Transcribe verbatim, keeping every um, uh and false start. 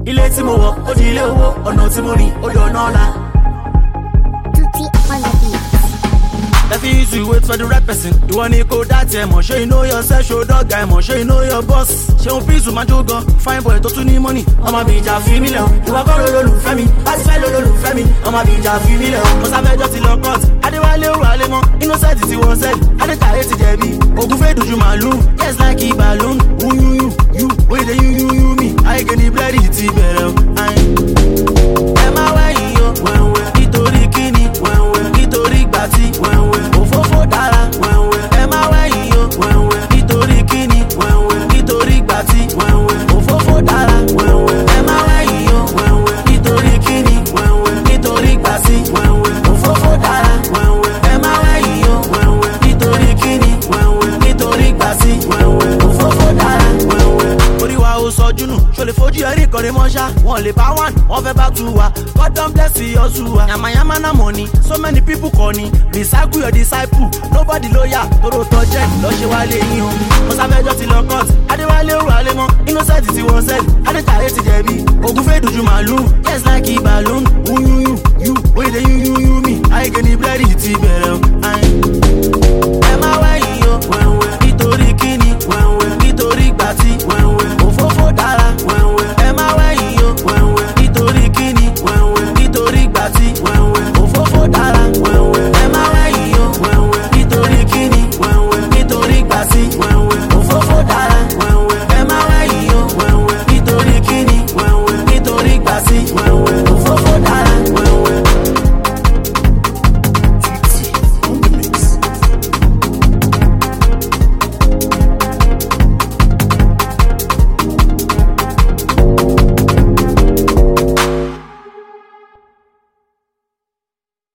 ilé tí mo wọ̀ ó di ilé owó ọ̀nà tí mo rìn ó dọ̀nà ọ̀la. Tutti on the beat. If you use to wait for the right person, you want to go that time. Show you know yourself, show dog guy, show you know your boss. Show peace with my jogo, fine boy, to need money. I'm a bitch, I feel me now. You are going to lose me, I swear to lose me. I'm a bitch, I feel me now. Cause I've just in love cross. I didn't want to rally more. Innocent is the one said. I didn't tie it to Debbie. Oh, go fade to you, my loon. Yes, like a balloon. Ooh, you, you, you. Wait, you, you, you, me. I get the bloody tea better. Am I way, yo? When we're Itori Kini, when we're Itori Bati, when we're Ofofo Dara, when we're Emma way, yo, when we're Itori Kini, when we're Itori Bati, when we're Ofofo Dara, when we're Emma way, yo, when we're Itori Kini, when we're Itori Bati, when we're Ofofo Dara, when we're Emma way, yo, when we're Itori Kini, when we're Itori Bati, when we're Ofofo Dara, when we're Oriwa o sojunu, ṣó lè fojú ẹ̀rí kọrin mọ́ṣá, wọ́n lè bá one, wọ́n fẹ́ back to wa. God don bless you, Yosuwa. Yama yama na money, so many people calling. Recycle your disciple, nobody lawyer. Toro tọ́jẹ́ lọ ṣe wá lé yín o. Mo sábẹ́ jọ ti lọ court, Adéwálé òru àlẹ́ mọ́. Innocent ti wọ́n sẹ́ẹ̀lì, Adétayé ti jẹ̀bi. Ògùn fẹ́ dojú màlúù, yes like a balloon. Wúyú yú yú, oyè dé yú yú yú mi. Àìkè ní búrẹ́dì ti bẹ̀rẹ̀ o.